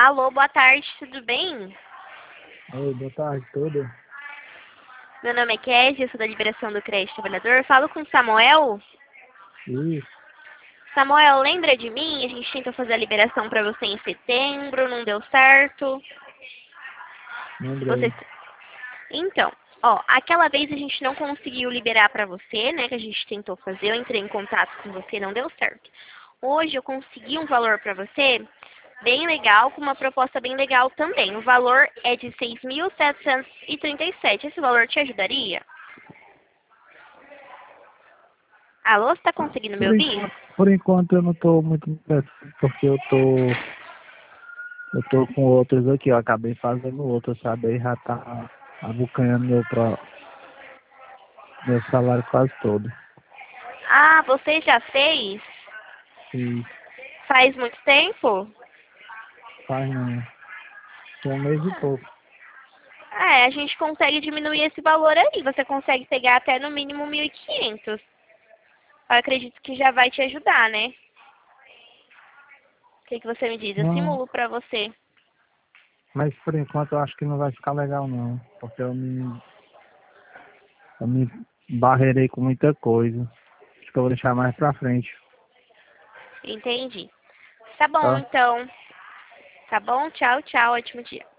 Alô, boa tarde, tudo bem? Oi, boa tarde, tudo? Meu nome é Kézia, eu sou da Liberação do Crédito Trabalhador. Falo com o Samuel. Isso, Samuel, lembra de mim? A gente tentou fazer a liberação para você em setembro, não deu certo. Você... lembrei. Então, aquela vez a gente não conseguiu liberar para você, né? Que a gente tentou fazer. Eu entrei em contato com você, não deu certo. Hoje eu consegui um valor para você bem legal, com uma proposta bem legal também. O valor é de 6.737. Esse valor te ajudaria? Alô, você está conseguindo me ouvir? Por enquanto eu não tô muito interessado, porque eu tô com outros aqui, eu acabei fazendo outros, sabe? Aí já tá abocanhando meu salário quase todo. Ah, você já fez? E Faz muito tempo? faz tem um mês e pouco. É, a gente consegue diminuir esse valor aí. Você consegue pegar até no mínimo 1.500. Eu acredito que já vai te ajudar, né? O que você me diz? Eu Não, simulo pra você. mas por enquanto eu acho que não vai ficar legal não, porque eu me barreirei com muita coisa. Acho que eu vou deixar mais pra frente, Entendi. Tá bom, tá? então. Tá bom? Tchau, tchau. Ótimo dia.